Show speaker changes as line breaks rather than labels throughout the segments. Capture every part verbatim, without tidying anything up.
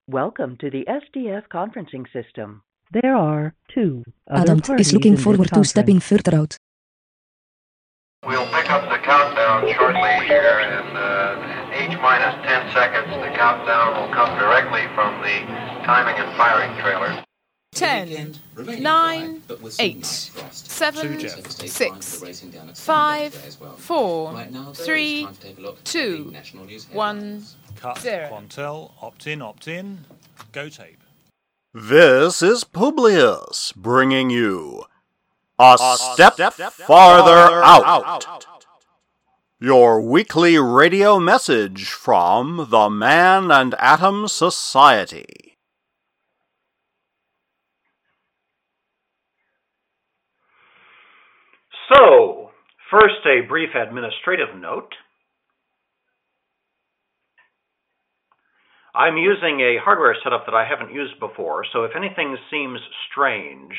Welcome to the S D F conferencing system.
There are two other
Adam
parties
is looking
in this
forward to
conference.
stepping further out.
We'll pick up the countdown shortly here in uh, H minus ten seconds. The countdown will come directly from the timing and firing trailer.
ten, nine, eight, seven, six, five, four, three, two, one,
Cut,
zero.
Quantel, opt-in, opt-in, go tape.
This is Publius bringing you A, a step, step, step Farther, farther out. out. Your weekly radio message from the Man and Atom Society.
So, first a brief administrative note. I'm using a hardware setup that I haven't used before, so if anything seems strange,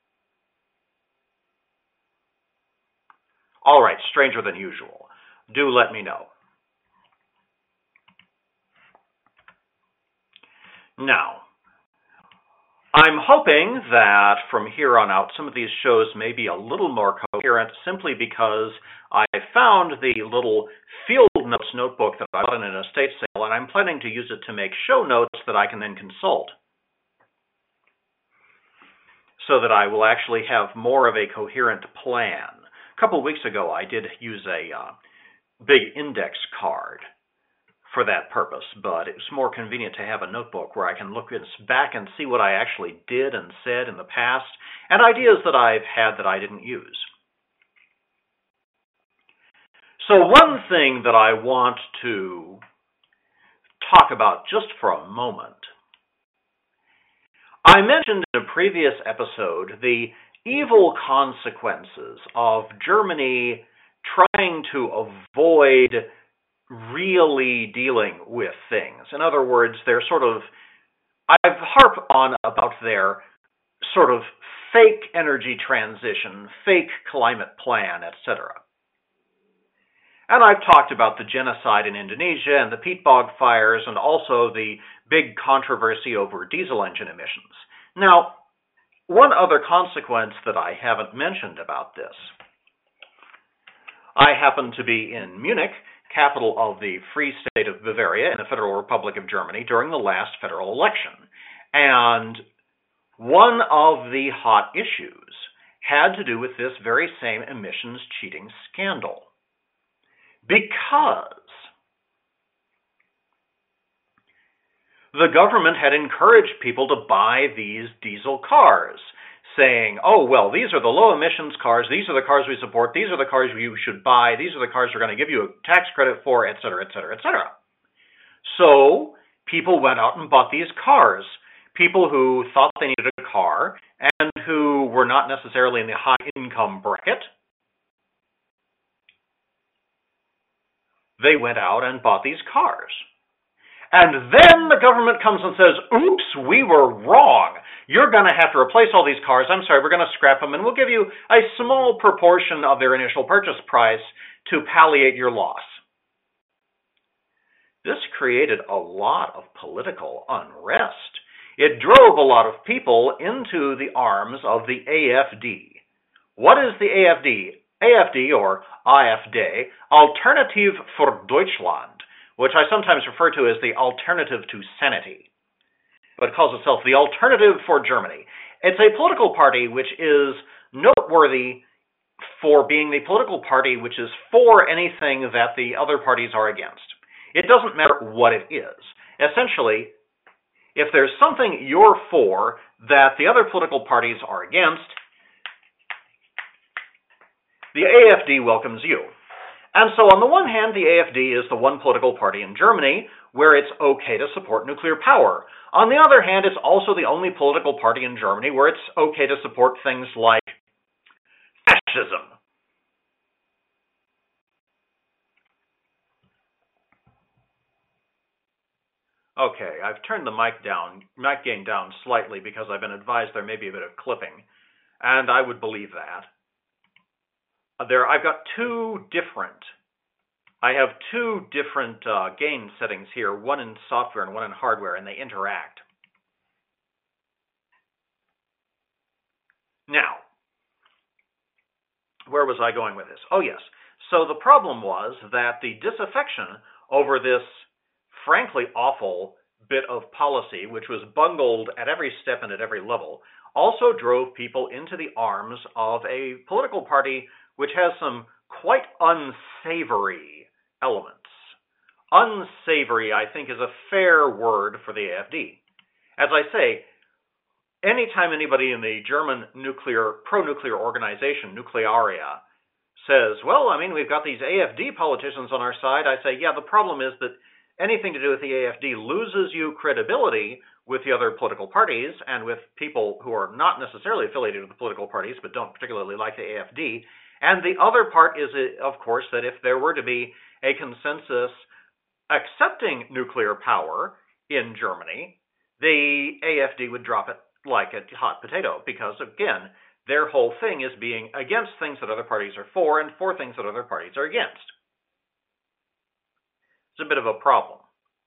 all right, stranger than usual, do let me know. Now, I'm hoping that from here on out, some of these shows may be a little more coherent simply because I found the little field notes notebook that I got in an estate sale, and I'm planning to use it to make show notes that I can then consult, so that I will actually have more of a coherent plan. A couple of weeks ago, I did use a uh, big index card for that purpose, but it's more convenient to have a notebook where I can look back and see what I actually did and said in the past, and ideas that I've had that I didn't use. So one thing that I want to talk about just for a moment, I mentioned in a previous episode the evil consequences of Germany trying to avoid really dealing with things. In other words, they're sort of, I've harped on about their sort of fake energy transition, fake climate plan, et cetera. And I've talked about the genocide in Indonesia and the peat bog fires and also the big controversy over diesel engine emissions. Now, one other consequence that I haven't mentioned about this. I happen to be in Munich, capital of the Free State of Bavaria in the Federal Republic of Germany during the last federal election. And one of the hot issues had to do with this very same emissions cheating scandal. Because the government had encouraged people to buy these diesel cars, saying, oh, well, these are the low emissions cars, these are the cars we support, these are the cars you should buy, these are the cars we're going to give you a tax credit for, et cetera, et cetera, et cetera. So people went out and bought these cars. People who thought they needed a car and who were not necessarily in the high income bracket, they went out and bought these cars. And then the government comes and says, oops, we were wrong. You're going to have to replace all these cars. I'm sorry, we're going to scrap them, and we'll give you a small proportion of their initial purchase price to palliate your loss. This created a lot of political unrest. It drove a lot of people into the arms of the A F D. What is the A F D? A F D, or AfD, Alternative für Deutschland, which I sometimes refer to as the Alternative to Sanity, but it calls itself the Alternative for Germany. It's a political party which is noteworthy for being the political party which is for anything that the other parties are against. It doesn't matter what it is. Essentially, if there's something you're for that the other political parties are against, the A F D welcomes you. And so on the one hand, the A F D is the one political party in Germany where it's okay to support nuclear power. On the other hand, it's also the only political party in Germany where it's okay to support things like fascism. Okay, I've turned the mic down, mic gain down slightly because I've been advised there may be a bit of clipping, and I would believe that. There, I've got two different, I have two different uh, gain settings here, one in software and one in hardware, and they interact. Now, where was I going with this? Oh, yes. So the problem was that the disaffection over this frankly awful bit of policy, which was bungled at every step and at every level, also drove people into the arms of a political party which has some quite unsavory elements. Unsavory, I think, is a fair word for the A F D. As I say, anytime anybody in the German nuclear, pro-nuclear organization, Nuclearia, says, well, I mean, we've got these A F D politicians on our side, I say, yeah, the problem is that anything to do with the A F D loses you credibility with the other political parties and with people who are not necessarily affiliated with the political parties but don't particularly like the A F D. And the other part is, of course, that if there were to be a consensus accepting nuclear power in Germany, the A F D would drop it like a hot potato because, again, their whole thing is being against things that other parties are for and for things that other parties are against. It's a bit of a problem.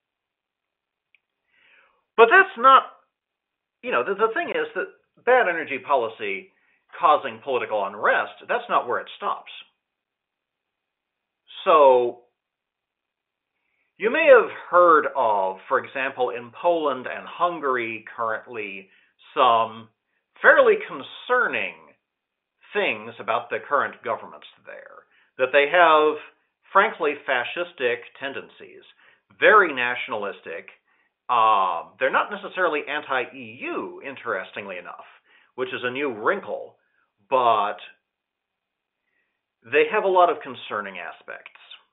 But that's not, you know, the, the thing is that bad energy policy causing political unrest, that's not where it stops. So, you may have heard of, for example, in Poland and Hungary currently, some fairly concerning things about the current governments there. That they have, frankly, fascistic tendencies, very nationalistic. Uh, they're not necessarily anti-E U, interestingly enough, which is a new wrinkle, but they have a lot of concerning aspects.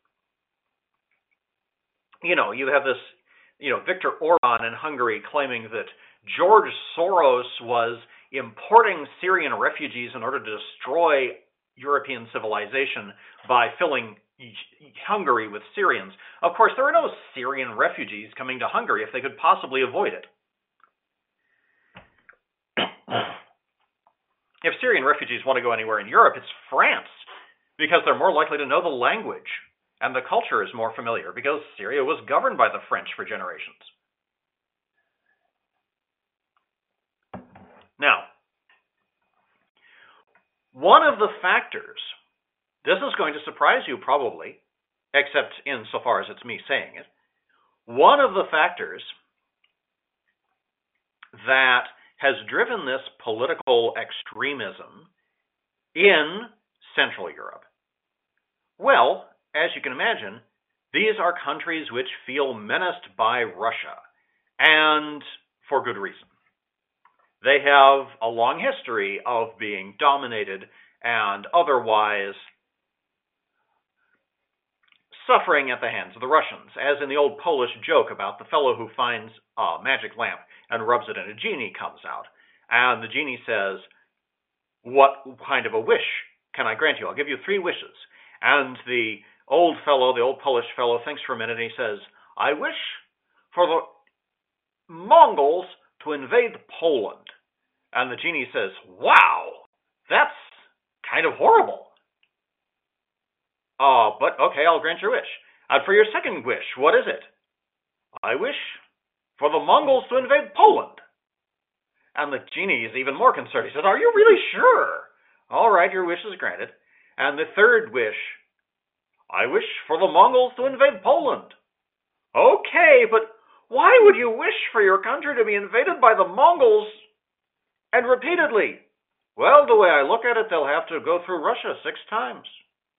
You know, you have this, you know, Viktor Orban in Hungary claiming that George Soros was importing Syrian refugees in order to destroy European civilization by filling Hungary with Syrians. Of course, there are no Syrian refugees coming to Hungary if they could possibly avoid it. If Syrian refugees want to go anywhere in Europe, it's France, because they're more likely to know the language, and the culture is more familiar, because Syria was governed by the French for generations. Now, one of the factors, this is going to surprise you probably, except insofar as it's me saying it, one of the factors that has driven this political extremism in Central Europe, well, as you can imagine, these are countries which feel menaced by Russia, and for good reason. They have a long history of being dominated and otherwise suffering at the hands of the Russians, as in the old Polish joke about the fellow who finds a magic lamp and rubs it and a genie comes out. And the genie says, what kind of a wish can I grant you? I'll give you three wishes. And the old fellow, the old Polish fellow, thinks for a minute and he says, I wish for the Mongols to invade Poland. And the genie says, wow, that's kind of horrible. Uh, but okay, I'll grant your wish. And for your second wish, what is it? I wish for the Mongols to invade Poland. And the genie is even more concerned. He says, are you really sure? All right, your wish is granted. And the third wish, I wish for the Mongols to invade Poland. Okay, but why would you wish for your country to be invaded by the Mongols and repeatedly? Well, the way I look at it, they'll have to go through Russia six times.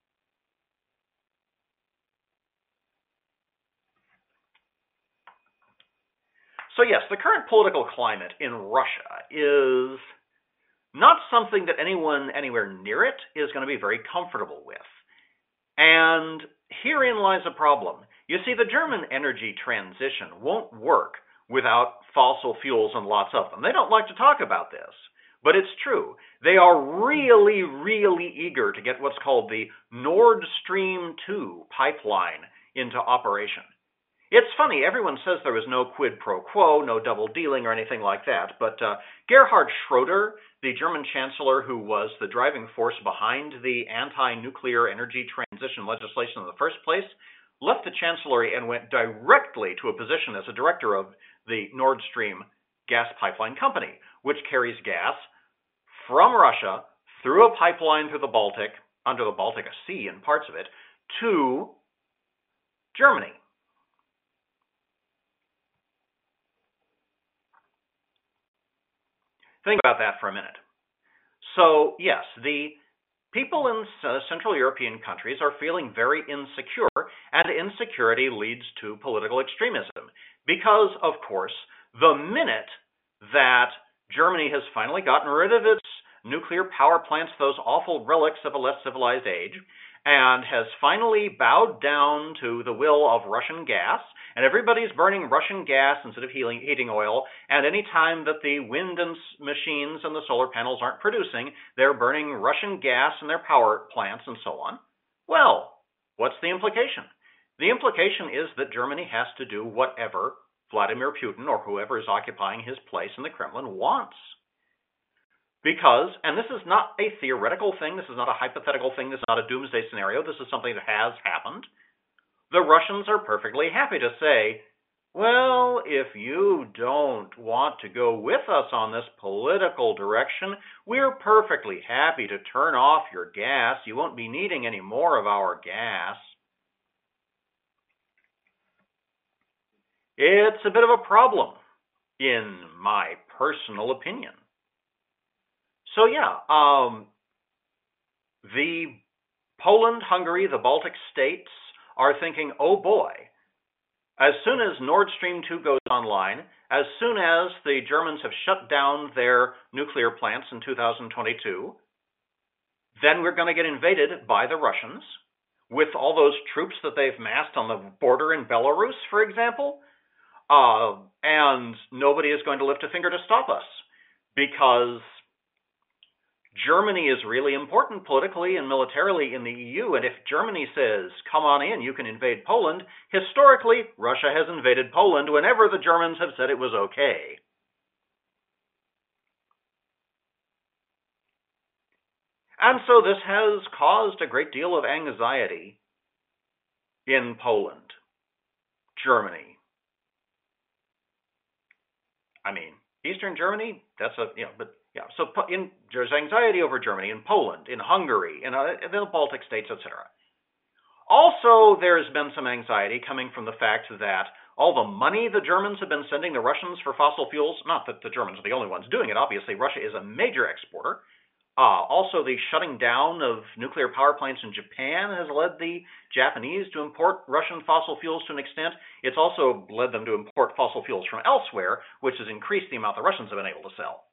So yes, the current political climate in Russia is not something that anyone anywhere near it is going to be very comfortable with. And herein lies a problem. You see, the German energy transition won't work without fossil fuels and lots of them. They don't like to talk about this, but it's true. They are really, really eager to get what's called the Nord Stream two pipeline into operation. It's funny, everyone says there was no quid pro quo, no double dealing or anything like that, but uh, Gerhard Schroeder, the German chancellor who was the driving force behind the anti-nuclear energy transition legislation in the first place, left the chancellery and went directly to a position as a director of the Nord Stream gas pipeline company, which carries gas from Russia through a pipeline through the Baltic, under the Baltic Sea and parts of it, to Germany. Think about that for a minute. So, yes, the people in uh, Central European countries are feeling very insecure, and insecurity leads to political extremism. Because, of course, the minute that Germany has finally gotten rid of its nuclear power plants, those awful relics of a less civilized age, and has finally bowed down to the will of Russian gas, and everybody's burning Russian gas instead of heating, heating oil, and any time that the wind and machines and the solar panels aren't producing, they're burning Russian gas in their power plants and so on. Well, what's the implication? The implication is that Germany has to do whatever Vladimir Putin or whoever is occupying his place in the Kremlin wants. Because, and this is not a theoretical thing, this is not a hypothetical thing, this is not a doomsday scenario, this is something that has happened. The Russians are perfectly happy to say, well, if you don't want to go with us on this political direction, we're perfectly happy to turn off your gas. You won't be needing any more of our gas. It's a bit of a problem, in my personal opinion. So yeah, um, the Poland, Hungary, the Baltic states are thinking, oh boy, as soon as Nord Stream two goes online, as soon as the Germans have shut down their nuclear plants in two thousand twenty-two, then we're going to get invaded by the Russians with all those troops that they've massed on the border in Belarus, for example, uh, and nobody is going to lift a finger to stop us because Germany is really important politically and militarily in the E U, and if Germany says, come on in, you can invade Poland, historically, Russia has invaded Poland whenever the Germans have said it was okay. And so this has caused a great deal of anxiety in Poland, Germany. I mean, Eastern Germany, that's a, you know, but yeah, so in, there's anxiety over Germany, in Poland, in Hungary, in, uh, in the Baltic states, et cetera. Also, there's been some anxiety coming from the fact that all the money the Germans have been sending the Russians for fossil fuels, not that the Germans are the only ones doing it, obviously Russia is a major exporter. Uh, also, the shutting down of nuclear power plants in Japan has led the Japanese to import Russian fossil fuels to an extent. It's also led them to import fossil fuels from elsewhere, which has increased the amount the Russians have been able to sell.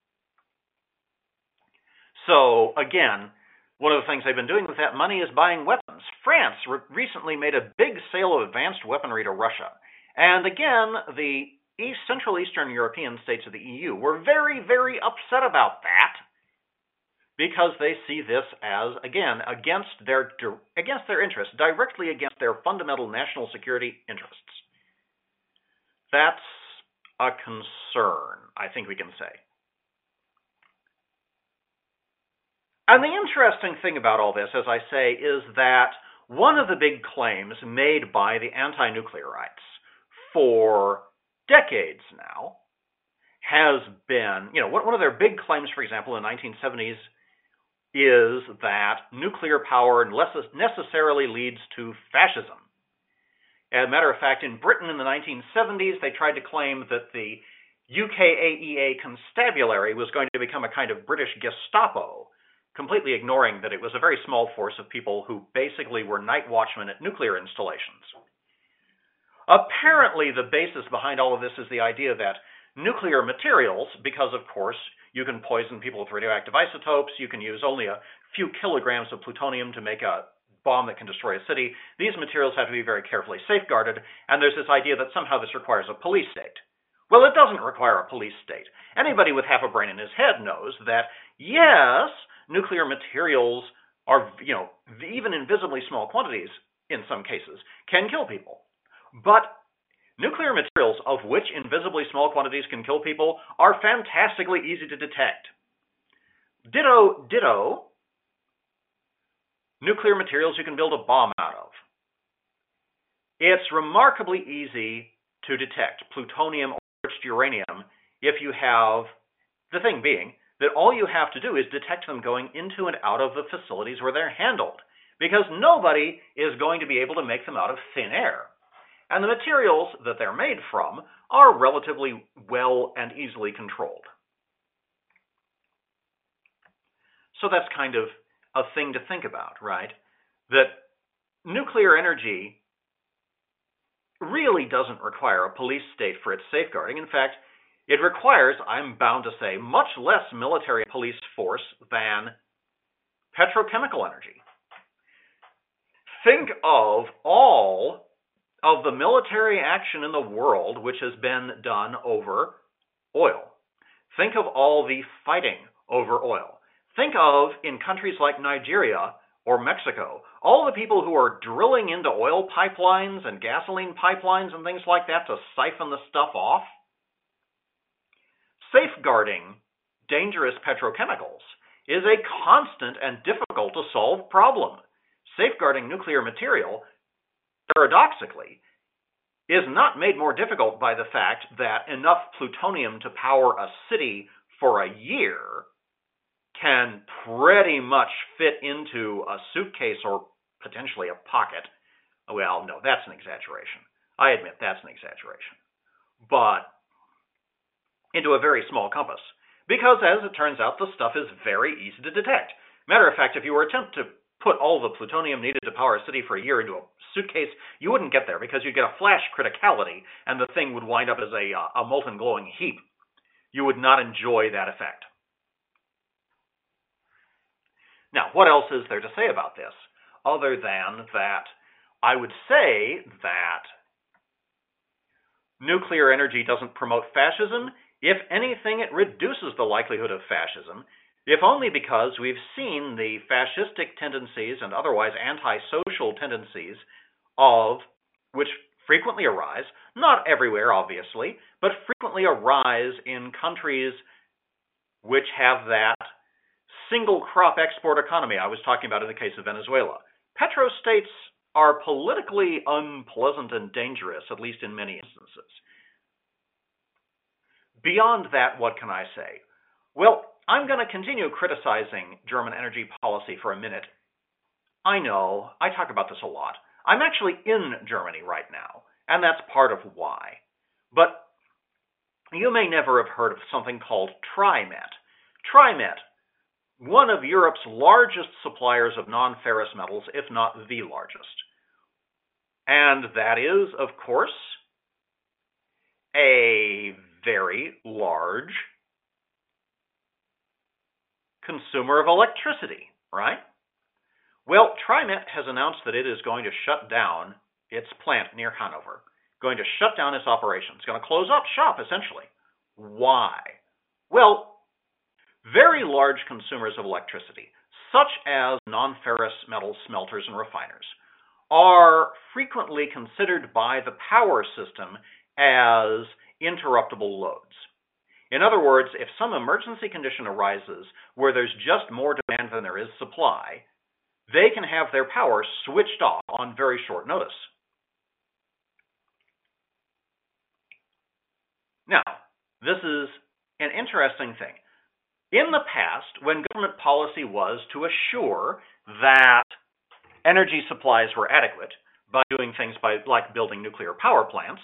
So, again, one of the things they've been doing with that money is buying weapons. France re- recently made a big sale of advanced weaponry to Russia. And again, the East, Central Eastern European states of the E U were very, very upset about that because they see this as, again, against their, against their interests, directly against their fundamental national security interests. That's a concern, I think we can say. And the interesting thing about all this, as I say, is that one of the big claims made by the anti-nuclearites for decades now has been, you know, one of their big claims, for example, in the nineteen seventies is that nuclear power necessarily leads to fascism. As a matter of fact, in Britain in the nineteen seventies, they tried to claim that the U K A E A constabulary was going to become a kind of British Gestapo, completely ignoring that it was a very small force of people who basically were night watchmen at nuclear installations. Apparently, the basis behind all of this is the idea that nuclear materials, because of course you can poison people with radioactive isotopes, you can use only a few kilograms of plutonium to make a bomb that can destroy a city, these materials have to be very carefully safeguarded, and there's this idea that somehow this requires a police state. Well, it doesn't require a police state. Anybody with half a brain in his head knows that, yes, nuclear materials are, you know, even in visibly small quantities, in some cases, can kill people. But nuclear materials, of which invisibly small quantities can kill people, are fantastically easy to detect. Ditto, ditto, nuclear materials you can build a bomb out of. It's remarkably easy to detect plutonium or enriched uranium if you have, the thing being, that all you have to do is detect them going into and out of the facilities where they're handled, because nobody is going to be able to make them out of thin air. And the materials that they're made from are relatively well and easily controlled. So that's kind of a thing to think about, right? That nuclear energy really doesn't require a police state for its safeguarding. In fact, it requires, I'm bound to say, much less military police force than petrochemical energy. Think of all of the military action in the world which has been done over oil. Think of all the fighting over oil. Think of, in countries like Nigeria or Mexico, all the people who are drilling into oil pipelines and gasoline pipelines and things like that to siphon the stuff off. Safeguarding dangerous petrochemicals is a constant and difficult to solve problem. Safeguarding nuclear material, paradoxically, is not made more difficult by the fact that enough plutonium to power a city for a year can pretty much fit into a suitcase or potentially a pocket. Well, no, that's an exaggeration. I admit that's an exaggeration. But into a very small compass, because as it turns out, the stuff is very easy to detect. Matter of fact, if you were to attempt to put all the plutonium needed to power a city for a year into a suitcase, you wouldn't get there because you'd get a flash criticality and the thing would wind up as a, uh, a molten glowing heap. You would not enjoy that effect. Now, what else is there to say about this, other than that I would say that nuclear energy doesn't promote fascism. If anything, it reduces the likelihood of fascism, if only because we've seen the fascistic tendencies and otherwise antisocial tendencies of which frequently arise, not everywhere, obviously, but frequently arise in countries which have that single crop export economy I was talking about in the case of Venezuela. Petrostates are politically unpleasant and dangerous, at least in many instances. Beyond that, what can I say? Well, I'm going to continue criticizing German energy policy for a minute. I know, I talk about this a lot. I'm actually in Germany right now, and that's part of why. But you may never have heard of something called TriMet. TriMet, one of Europe's largest suppliers of non-ferrous metals, if not the largest. And that is, of course, a very large consumer of electricity, right? Well, TriMet has announced that it is going to shut down its plant near Hanover, going to shut down its operations, going to close up shop, essentially. Why? Well, very large consumers of electricity, such as non-ferrous metal smelters and refiners, are frequently considered by the power system as interruptible loads. In other words, if some emergency condition arises where there's just more demand than there is supply, they can have their power switched off on very short notice. Now, this is an interesting thing. In the past, when government policy was to assure that energy supplies were adequate by doing things by, like building nuclear power plants,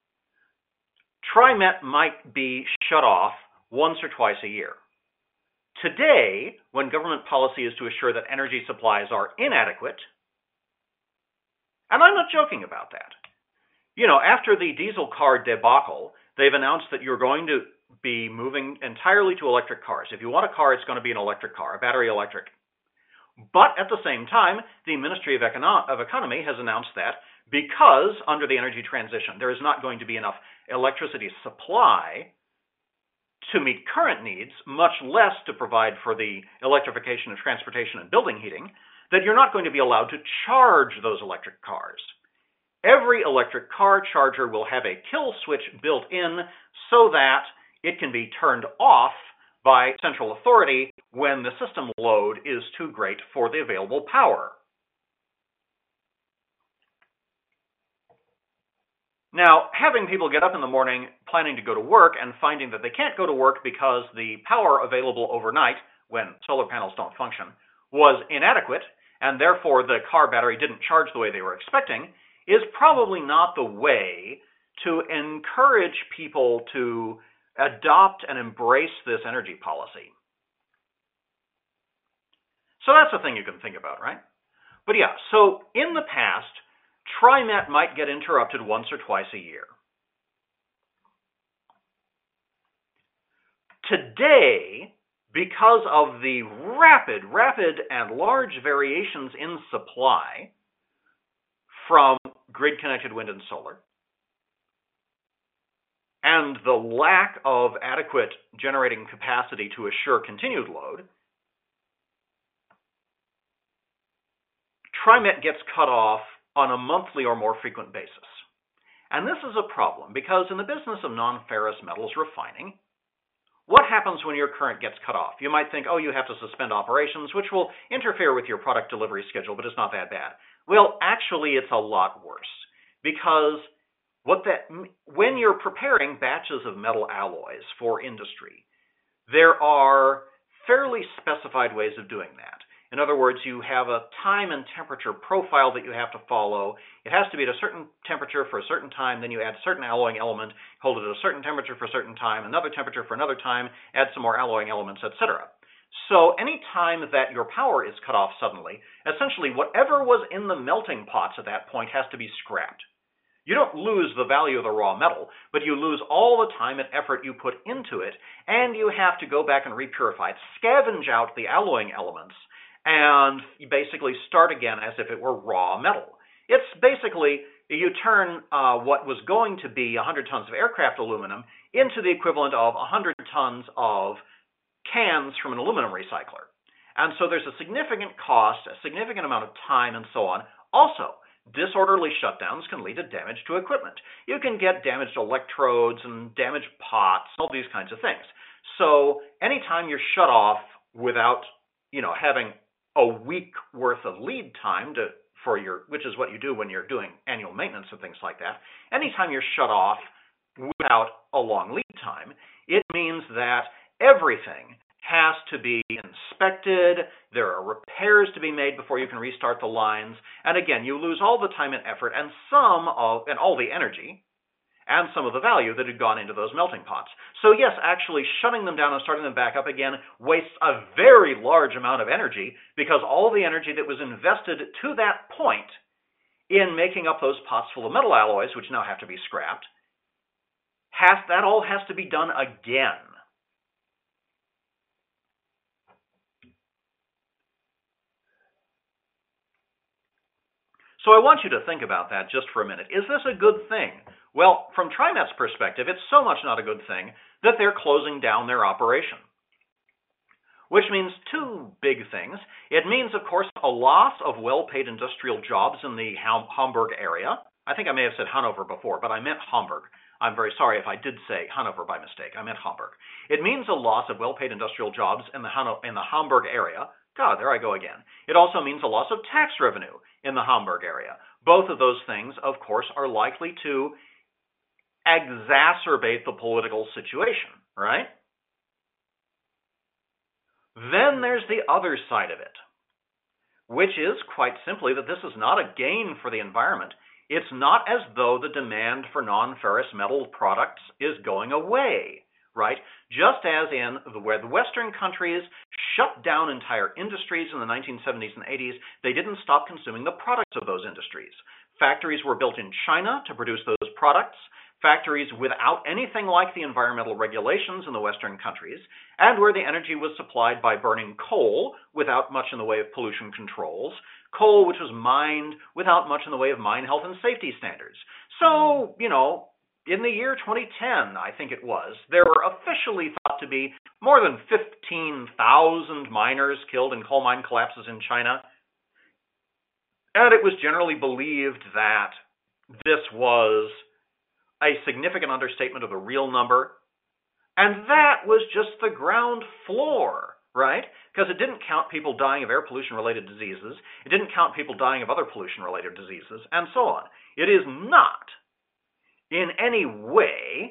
TriMet might be shut off once or twice a year. Today, when government policy is to assure that energy supplies are inadequate, and I'm not joking about that. You know, after the diesel car debacle, they've announced that you're going to be moving entirely to electric cars. If you want a car, it's going to be an electric car, a battery electric. But at the same time, the Ministry of, Econo- of Economy has announced that because under the energy transition, there is not going to be enough electricity supply to meet current needs, much less to provide for the electrification of transportation and building heating, that you're not going to be allowed to charge those electric cars. Every electric car charger will have a kill switch built in so that it can be turned off by central authority when the system load is too great for the available power. Now, having people get up in the morning planning to go to work and finding that they can't go to work because the power available overnight, when solar panels don't function, was inadequate, and therefore the car battery didn't charge the way they were expecting, is probably not the way to encourage people to adopt and embrace this energy policy. So that's a thing you can think about, right? But yeah, so in the past, TriMet might get interrupted once or twice a year. Today, because of the rapid, rapid and large variations in supply from grid-connected wind and solar, and the lack of adequate generating capacity to assure continued load, TriMet gets cut off on a monthly or more frequent basis. And this is a problem because in the business of non-ferrous metals refining, what happens when your current gets cut off? You might think, oh, you have to suspend operations, which will interfere with your product delivery schedule, but it's not that bad. Well, actually, it's a lot worse because what that when you're preparing batches of metal alloys for industry, there are fairly specified ways of doing that. In other words, you have a time and temperature profile that you have to follow. It has to be at a certain temperature for a certain time, then you add a certain alloying element, hold it at a certain temperature for a certain time, another temperature for another time, add some more alloying elements, et cetera. So any time that your power is cut off suddenly, essentially whatever was in the melting pots at that point has to be scrapped. You don't lose the value of the raw metal, but you lose all the time and effort you put into it, and you have to go back and repurify it, scavenge out the alloying elements, and you basically start again as if it were raw metal. It's basically, you turn uh, what was going to be one hundred tons of aircraft aluminum into the equivalent of one hundred tons of cans from an aluminum recycler. And so there's a significant cost, a significant amount of time, and so on. Also, disorderly shutdowns can lead to damage to equipment. You can get damaged electrodes and damaged pots, all these kinds of things. So anytime you're shut off without, you know, having a week worth of lead time to for your, which is what you do when you're doing annual maintenance and things like that. Anytime you're shut off without a long lead time, it means that everything has to be inspected, there are repairs to be made before you can restart the lines, and again, you lose all the time and effort and some of, and all the energy, and some of the value that had gone into those melting pots. So yes, actually shutting them down and starting them back up again wastes a very large amount of energy because all the energy that was invested to that point in making up those pots full of metal alloys, which now have to be scrapped, has, that all has to be done again. So I want you to think about that just for a minute. Is this a good thing? Well, from TriMet's perspective, it's so much not a good thing that they're closing down their operation. Which means two big things. It means, of course, a loss of well-paid industrial jobs in the Hamburg area. I think I may have said Hanover before, but I meant Hamburg. I'm very sorry if I did say Hanover by mistake. I meant Hamburg. It means a loss of well-paid industrial jobs in the, Hano- in the Hamburg area. God, there I go again. It also means a loss of tax revenue in the Hamburg area. Both of those things, of course, are likely to exacerbate the political situation, right? Then there's the other side of it, which is quite simply that this is not a gain for the environment. It's not as though the demand for non-ferrous metal products is going away, right? Just as in the, where the Western countries shut down entire industries in the nineteen seventies and eighties, they didn't stop consuming the products of those industries. Factories were built in China to produce those products. Factories without anything like the environmental regulations in the Western countries, and where the energy was supplied by burning coal without much in the way of pollution controls, coal which was mined without much in the way of mine health and safety standards. So, you know, in the year twenty ten, I think it was, there were officially thought to be more than fifteen thousand miners killed in coal mine collapses in China, and it was generally believed that this was a significant understatement of the real number, and that was just the ground floor, right? Because it didn't count people dying of air pollution-related diseases, it didn't count people dying of other pollution-related diseases, and so on. It is not in any way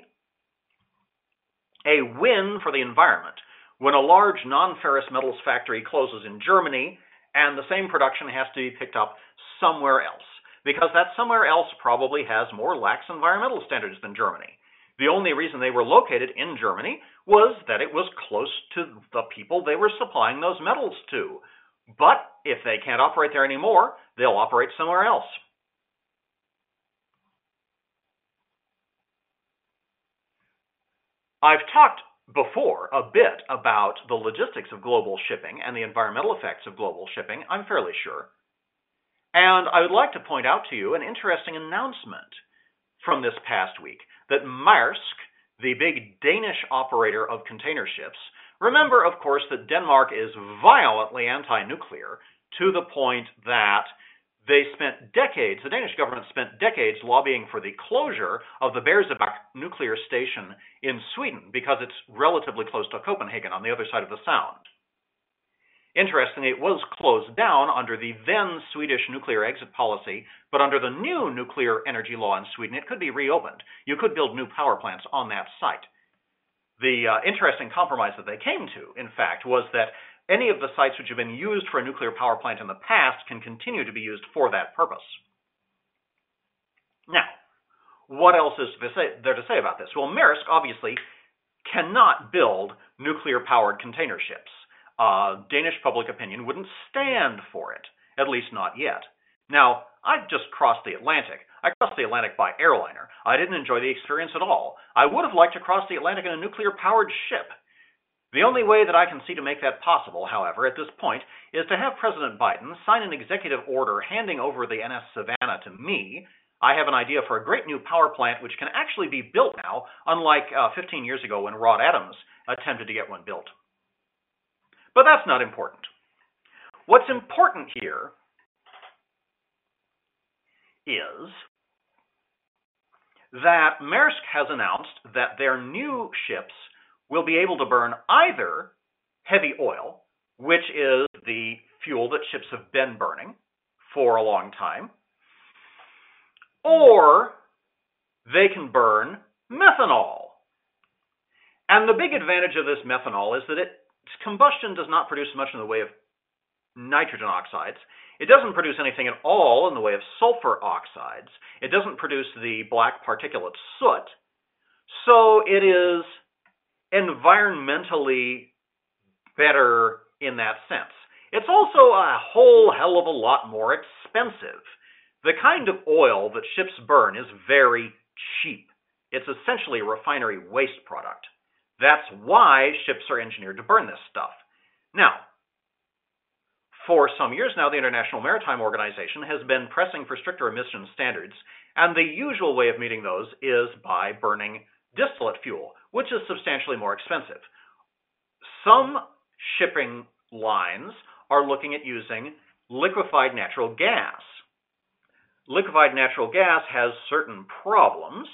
a win for the environment when a large non-ferrous metals factory closes in Germany and the same production has to be picked up somewhere else, because that somewhere else probably has more lax environmental standards than Germany. The only reason they were located in Germany was that it was close to the people they were supplying those metals to. But if they can't operate there anymore, they'll operate somewhere else. I've talked before a bit about the logistics of global shipping and the environmental effects of global shipping, I'm fairly sure. And I would like to point out to you an interesting announcement from this past week that Maersk, the big Danish operator of container ships, remember, of course, that Denmark is violently anti-nuclear to the point that they spent decades, the Danish government spent decades lobbying for the closure of the Barsebäck nuclear station in Sweden because it's relatively close to Copenhagen on the other side of the Sound. Interestingly, it was closed down under the then Swedish nuclear exit policy, but under the new nuclear energy law in Sweden, it could be reopened. You could build new power plants on that site. The uh, interesting compromise that they came to, in fact, was that any of the sites which have been used for a nuclear power plant in the past can continue to be used for that purpose. Now, what else is there to say about this? Well, Maersk obviously cannot build nuclear-powered container ships. Uh, Danish public opinion wouldn't stand for it, at least not yet. Now, I've just crossed the Atlantic. I crossed the Atlantic by airliner. I didn't enjoy the experience at all. I would have liked to cross the Atlantic in a nuclear-powered ship. The only way that I can see to make that possible, however, at this point, is to have President Biden sign an executive order handing over the N S Savannah to me. I have an idea for a great new power plant which can actually be built now, unlike uh, fifteen years ago when Rod Adams attempted to get one built. But that's not important. What's important here is that Maersk has announced that their new ships will be able to burn either heavy oil, which is the fuel that ships have been burning for a long time, or they can burn methanol. And the big advantage of this methanol is that its combustion does not produce much in the way of nitrogen oxides. It doesn't produce anything at all in the way of sulfur oxides. It doesn't produce the black particulate soot. So it is environmentally better in that sense. It's also a whole hell of a lot more expensive. The kind of oil that ships burn is very cheap. It's essentially a refinery waste product. That's why ships are engineered to burn this stuff. Now, for some years now, the International Maritime Organization has been pressing for stricter emissions standards, and the usual way of meeting those is by burning distillate fuel, which is substantially more expensive. Some shipping lines are looking at using liquefied natural gas. Liquefied natural gas has certain problems,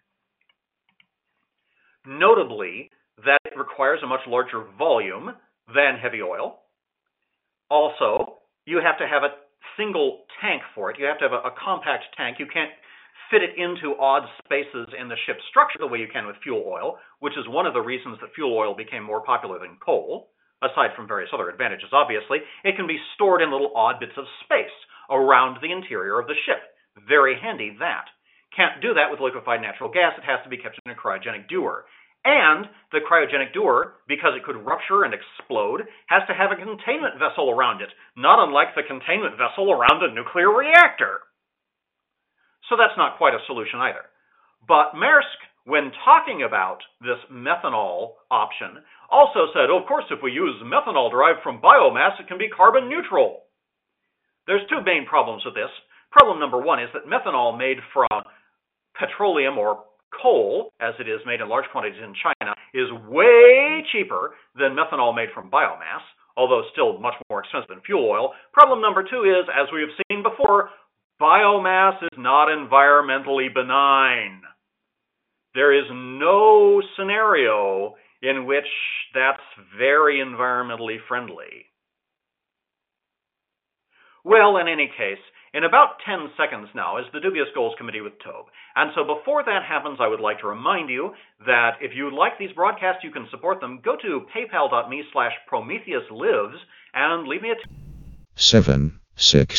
notably that it requires a much larger volume than heavy oil. Also, you have to have a single tank for it. You have to have a, a compact tank. You can't fit it into odd spaces in the ship's structure the way you can with fuel oil, which is one of the reasons that fuel oil became more popular than coal, aside from various other advantages, obviously. It can be stored in little odd bits of space around the interior of the ship. Very handy, that. Can't do that with liquefied natural gas. It has to be kept in a cryogenic dewar. And the cryogenic dewar, because it could rupture and explode, has to have a containment vessel around it, not unlike the containment vessel around a nuclear reactor. So that's not quite a solution either. But Maersk, when talking about this methanol option, also said, oh, of course, if we use methanol derived from biomass, it can be carbon neutral. There's two main problems with this. Problem number one is that methanol made from petroleum or coal, as it is made in large quantities in China, is way cheaper than methanol made from biomass, although still much more expensive than fuel oil. Problem number two is, as we have seen before, biomass is not environmentally benign. There is no scenario in which that's very environmentally friendly. Well, in any case, In about ten seconds now is the Dubious Goals Committee with Tobe. And so before that happens, I would like to remind you that if you like these broadcasts, you can support them. Go to paypal.me slash Prometheus Lives and leave me a... T-
seven, six.